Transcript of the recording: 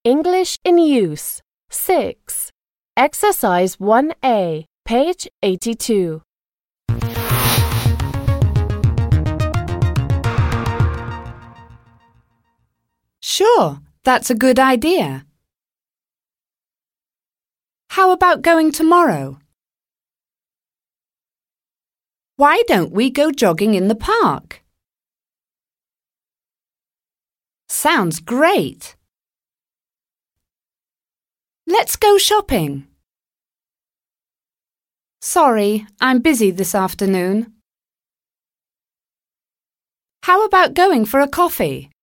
English in Use 6. Exercise 1A, page 82. Sure, that's a good idea. How about going tomorrow? Why don't we go jogging in the park? Sounds great. Let's go shopping. Sorry, I'm busy this afternoon. How about going for a coffee?